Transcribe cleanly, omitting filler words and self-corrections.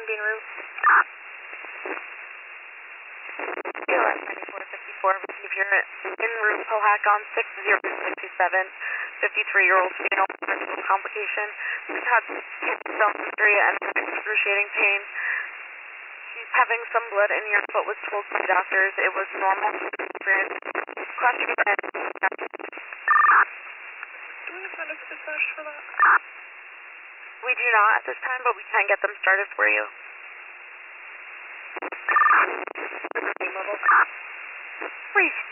being rude. KLS 9454, receive your en route POHAC on 6067, 53-year-old female, mental complication. She's had self-injury and excruciating pain. She's having some blood in your foot, was told by doctors it was normal experience. Question and Do we have medical dispatch for that? we do not at this time, but we can get them started for you. Level. Freeze.